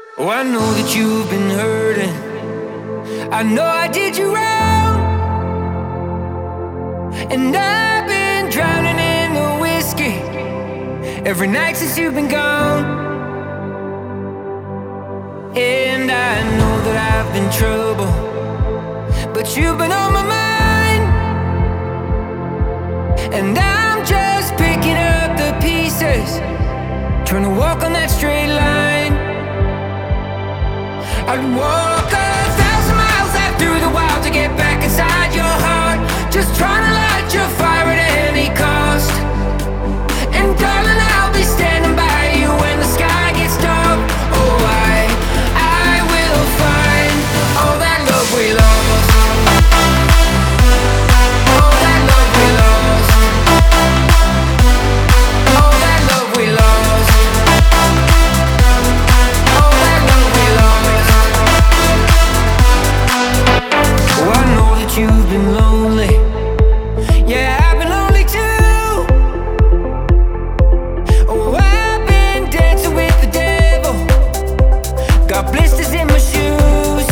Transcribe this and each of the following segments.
Oh, I know that you've been hurting. I know I did you wrong, and I've been drowning in the whiskey every night since you've been gone. And I know that I've been trouble, but you've been on my mind. And I'm just picking up the pieces, trying to walk on that straight line. I'd walk 1,000 miles out through the wild to get back inside your heart, just trying to light your fire at any cost. And darling, I'll be standing by you when the sky gets dark. Oh, I will find all that love we lost. All that love we lost. All that love we lost. All that love we lost. Oh, I know that you've been lonely. Yeah, I've been lonely too. Oh, I've been dancing with the devil, got blisters in my shoes,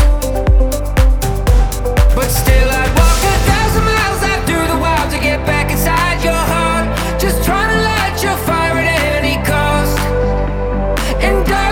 but still I'd walk 1,000 miles out through the wild to get back inside your heart, just trying to light your fire at any cost. And